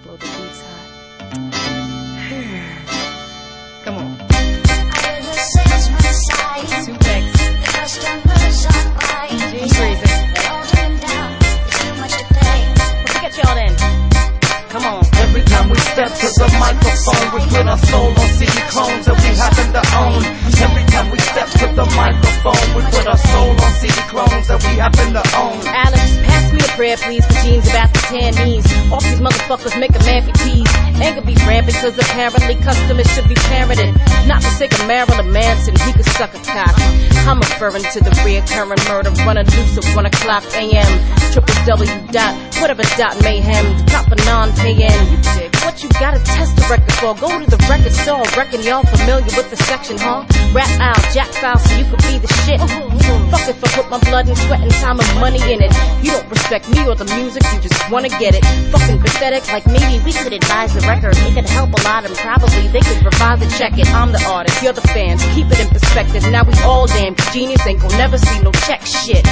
Pablo, the beat's hot. Come on. Suplex. Gene Breezy. We'll get y'all then. Come on. Every time we step to the microphone, we put our soul on CD clones that we happen to own. Every time we step to the microphone, we put our soul on CD clones that we happen to own. Alex, pass me a prayer, please, for Gene's about to tan knees. All these motherfuckers make a man for tease. Anger be rampant, cause apparently customers should be parented. Not for sake of Marilyn Manson, he could suck a cock. I'm referring to the reoccurring murder running loose at 1 o'clock a.m. www.whatever.mayhem. Cop a non-paying. What you gotta test the record for? Go to the record store. Reckon y'all familiar with the section, huh? Rap out, jack file, so you could be the shit. Fuck if I put my blood and sweat and time and money in it. You don't respect me or the music, you just wanna get it. Fucking pathetic, like maybe we could advise the record. It could help a lot and probably they could revise and check it. I'm the artist, you're the fans. Keep it in perspective. Now we all damn genius ain't gon' never see no check shit.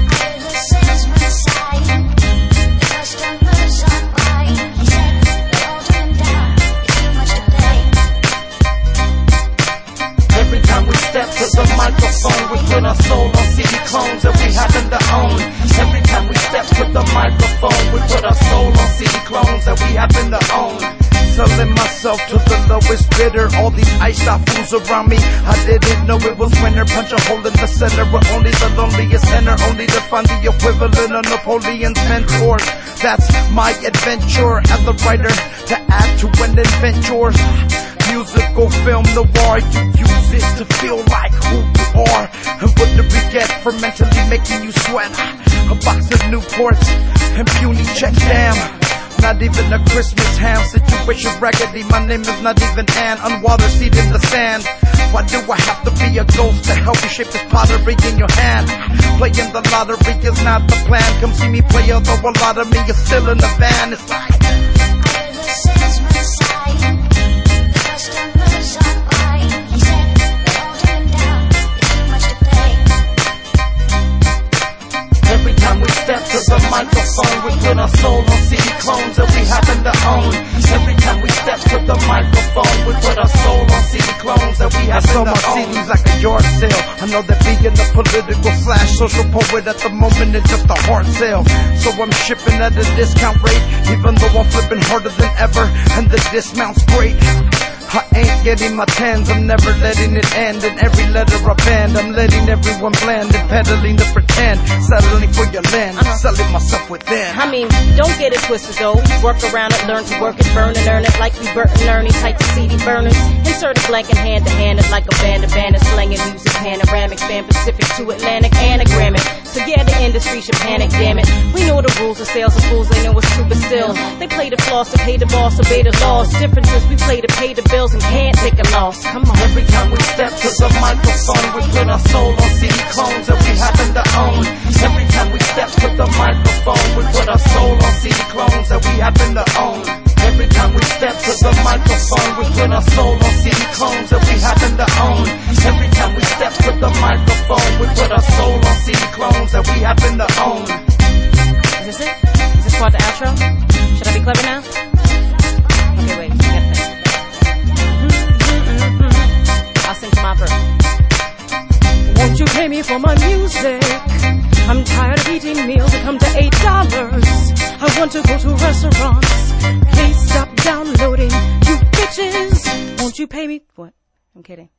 Every time we step to the microphone, we put our soul on CD clones that we happen to own. Every time we step to the microphone, we put our soul on CD clones that we happen to own. Selling myself to the lowest bidder. All these iced out fools around me, I didn't know it was winter. Punch a hole in the center where only the loneliest enter. Only to find the equivalent of Napoleon's mentors. That's my adventure as a writer, to add to an adventure. Musical film noir, you use it to feel like who you are. And what do we get for mentally making you sweat? A box of Newports and puny check, damn. Not even a Christmas ham, situation raggedy. My name is not even Ann, unwatered seed in the sand. Why do I have to be a ghost to help you shape this pottery in your hand? Playing the lottery is not the plan. Come see me play, although a lot of me is still in the van. It's like every time we step to the microphone, we put our soul on CD clones that we happen to own. Every time we step to the microphone, we put our soul on CD clones that we happen to own. I sell my CDs like a yard sale. I know that being a political slash social poet at the moment is just a hard sale. So I'm shipping at a discount rate, even though I'm flipping harder than ever, and the dismount's great. I ain't getting my tens, I'm never letting it end. In every letter I bend, I'm letting everyone blend and peddling the pretend. Settling for your land, selling myself within. I mean, don't get it twisted though. Work around it, learn to work it, burn and earn it. Like we Bert and Ernie, type of CD burners. Insert a blanket hand to hand it like a band of banners. Slanging music, panoramic, fan Pacific to Atlantic, anagram it. So yeah, the industry should panic, damn it. We know the rules of sales of fools, they know it's true, but still they play the floss to pay the boss, obey the laws. Difference is we play to pay the bills and can't take a loss. Come on. Every time we step to the microphone, we put our soul on CD clones that we happen to own. Every time we step to the microphone, we put our soul on CD clones that we happen to own. Every time we step to the microphone, we put our soul on CD clones that we happen to own. Every time we step to the microphone, we put our soul on CD clones that we happen to own. Is this it? Is this part the outro? Should I be clever now? Okay, wait. I'll sing to my verse. Won't you pay me for my music? I'm tired of eating meals that come to $8. I want to go to restaurants. Please stop downloading, you bitches. Won't you pay me? What? I'm kidding.